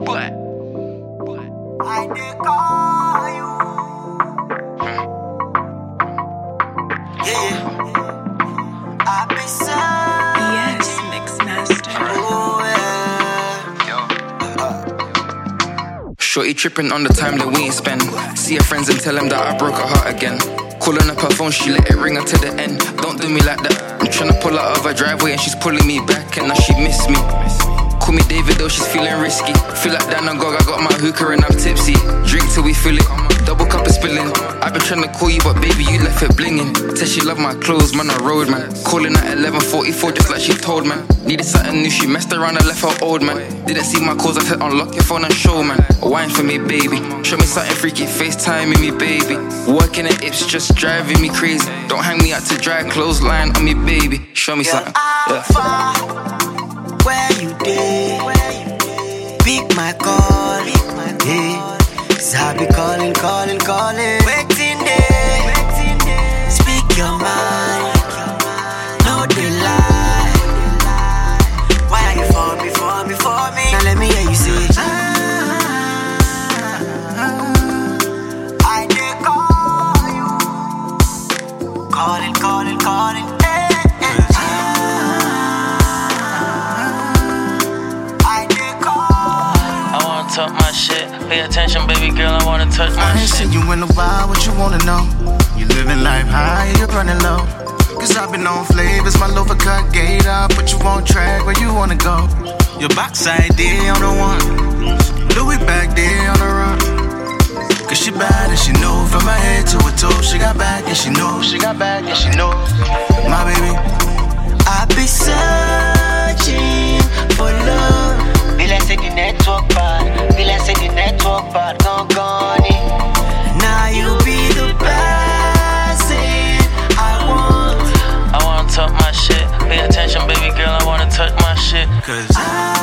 I did call you. Yeah. I be sad. Yes, Mix Master. Oh, yeah. Shorty tripping on the time that we ain't spend. See her friends and tell them that I broke her heart again. Calling up her phone, she let it ring until the end. Don't do me like that. I'm tryna pull out of her driveway and she's pulling me back, and now she miss me. Call me David though, she's feeling risky. Feel like Dan and Gog, I got my hookah and I'm tipsy. Drink till we feel it, double cup is spilling. I've been trying to call you, but baby, you left it blinging. Said she love my clothes, man, I rode, man. Calling at 11:44, just like she told, man. Needed something new, she messed around and left her old, man. Didn't see my calls, I said unlock your phone and show, man. Wine for me, baby. Show me something freaky, FaceTime me, baby. Working at Ips, just driving me crazy. Don't hang me out to dry clothesline on me, baby. Show me something. Far, where you did? Pick my call, yeah. 'Cause I be calling. Waiting there, speak your mind. No delay. Why are you for me? Now let me hear you say I did call you. Calling. Talk my shit, pay attention, baby girl, I wanna touch my I ain't shit. seen you in a while, what you wanna know? You living life high, you're running low. 'Cause I've been on flavors, my loafer cut gate up, but you won't track where you wanna go. Your backside there on the one, Louis back there on the run. 'Cause she bad and she know, from her head to her toe. She got back and she know, my baby. I be searching for love. Be like say the network bad, gone. Now you be the person I want. I wanna talk my shit, pay attention, baby girl, I wanna touch my shit. 'Cause